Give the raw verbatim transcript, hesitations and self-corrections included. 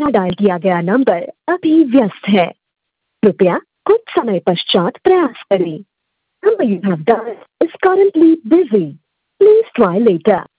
द्वारा डायल किया गया नंबर अभी व्यस्त है। कृपया कुछ समय पश्चात प्रयास करें। Number you have dialed is currently busy. Please try later.